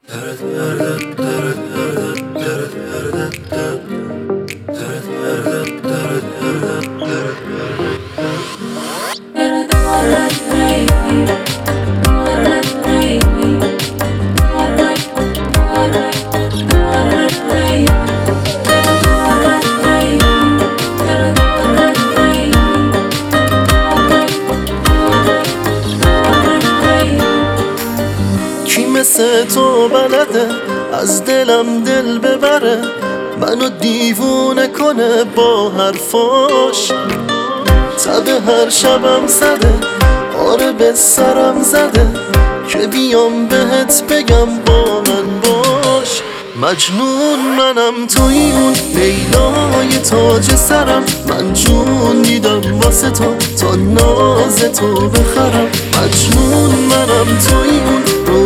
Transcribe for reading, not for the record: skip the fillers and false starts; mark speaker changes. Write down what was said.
Speaker 1: کی مثل تو بلده از دلم دل ببره، منو دیوونه کنه با حرفاش. تب هر شبم زده، آره به سرم زده که بیام بهت بگم با من باش. مجنون منم توی اون لیلای تاج سرم، من جون دیدم واسه تو تا ناز تو بخرم. مجنون منم توی اون